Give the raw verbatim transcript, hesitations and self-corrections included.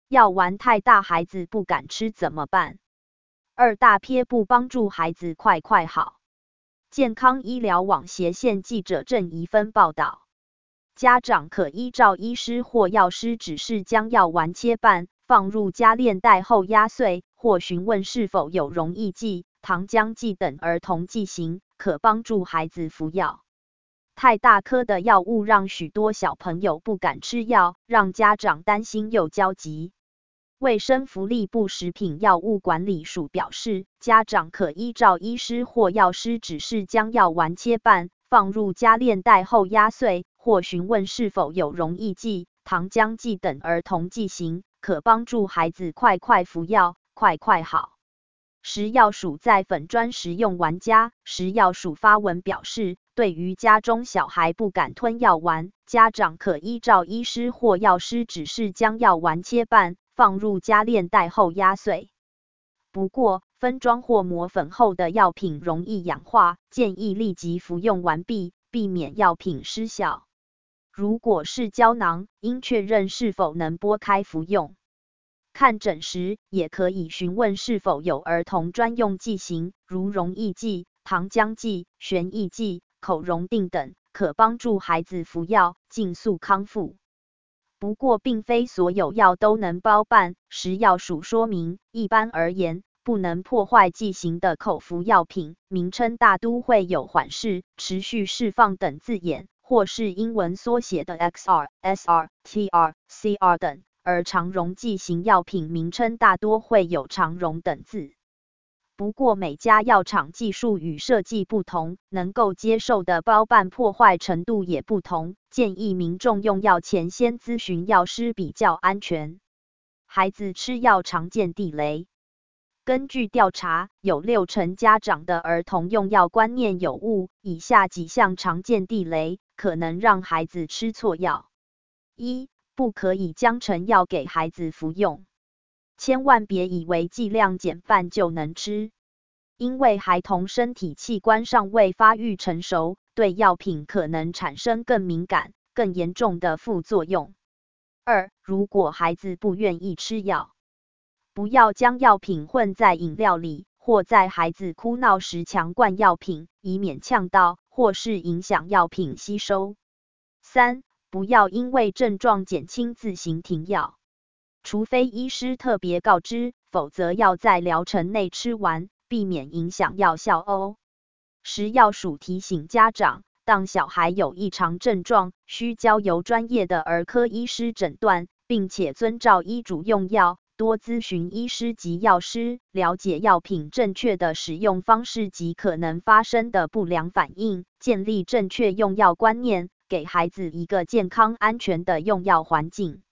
药丸太大孩子不敢吃怎么办？二大撇不帮助孩子快快好。健康医疗网斜线记者郑怡芬报道，家长可依照医师或药师指示将药丸切半，放入加链袋后压碎，或询问是否有溶液剂、糖浆剂等儿童剂型，可帮助孩子服药。太大颗的药物让许多小朋友不敢吃药，让家长担心又焦急。卫生福利部食品药物管理署表示，家长可依照医师或药师指示将药丸切半，放入加链袋后压碎，或询问是否有溶液剂、糖浆剂等儿童剂型，可帮助孩子快快服药，快快好。食药署在粉专食用玩家食药署发文表示，对于家中小孩不敢吞药丸，家长可依照医师或药师指示将药丸切半，放入加链袋后压碎。不过，分装或磨粉后的药品容易氧化，建议立即服用完毕，避免药品失效。如果是胶囊，应确认是否能剥开服用。看诊时，也可以询问是否有儿童专用剂型，如溶液剂、糖浆剂、旋液剂、口溶定等，可帮助孩子服药，尽速康复。不过，并非所有药都能包办。食药署说明，一般而言，不能破坏剂型的口服药品名称大都会有缓释、持续释放等字眼，或是英文缩写的 X R、S R、T R、C R 等。而常溶剂型药品名称大多会有常溶等字。不过每家药厂技术与设计不同，能够接受的包办破坏程度也不同，建议民众用药前先咨询药师比较安全。孩子吃药常见地雷。根据调查，有六成家长的儿童用药观念有误，以下几项常见地雷可能让孩子吃错药。一、不可以将成药给孩子服用，千万别以为剂量减半就能吃，因为孩童身体器官尚未发育成熟，对药品可能产生更敏感、更严重的副作用。二、如果孩子不愿意吃药，不要将药品混在饮料里，或在孩子哭闹时强灌药品，以免呛到或是影响药品吸收。三、不要因为症状减轻自行停药，除非医师特别告知，否则要在疗程内吃完，避免影响药效哦。食药署提醒家长，当小孩有异常症状，需交由专业的儿科医师诊断，并且遵照医嘱用药，多咨询医师及药师，了解药品正确的使用方式及可能发生的不良反应，建立正确用药观念，给孩子一个健康安全的用药环境。